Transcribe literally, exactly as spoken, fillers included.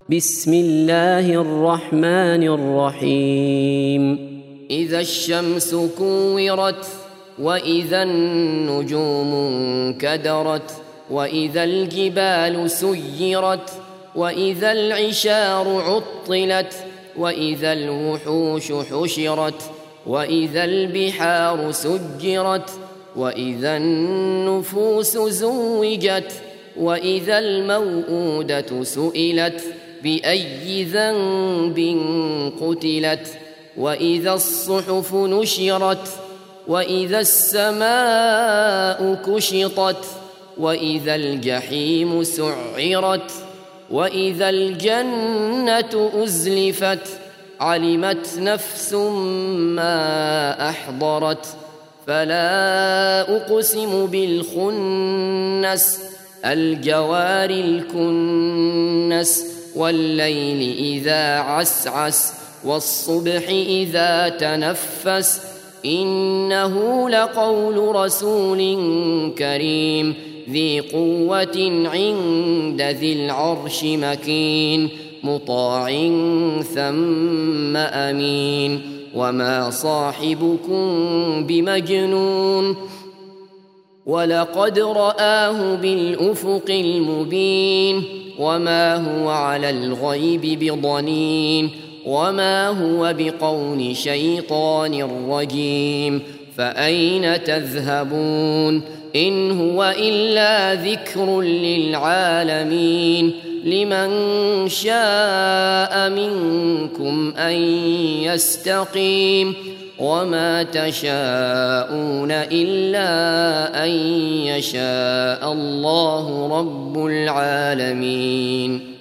بسم الله الرحمن الرحيم إذا الشمس كورت وإذا النجوم انكدرت وإذا الجبال سيرت وإذا العشار عطلت وإذا الوحوش حشرت وإذا البحار سجرت وإذا النفوس زوجت وإذا الموءودة سئلت بأي ذنب قتلت وإذا الصحف نشرت وإذا السماء كشطت وإذا الجحيم سعرت وإذا الجنة أزلفت علمت نفس ما أحضرت فلا أقسم بالخنس الجوار الكنس والليل إذا عسعس والصبح إذا تنفس إنه لقول رسول كريم ذي قوة عند ذي العرش مكين مطاع ثم أمين وما صاحبكم بمجنون ولقد رآه بالأفق المبين وما هو على الغيب بضنين وما هو بقول شيطان رجيم فأين تذهبون إن هو إلا ذكر للعالمين لمن شاء منكم أن يستقيم وما تشاءون إلا أن يشاء الله رب العالمين.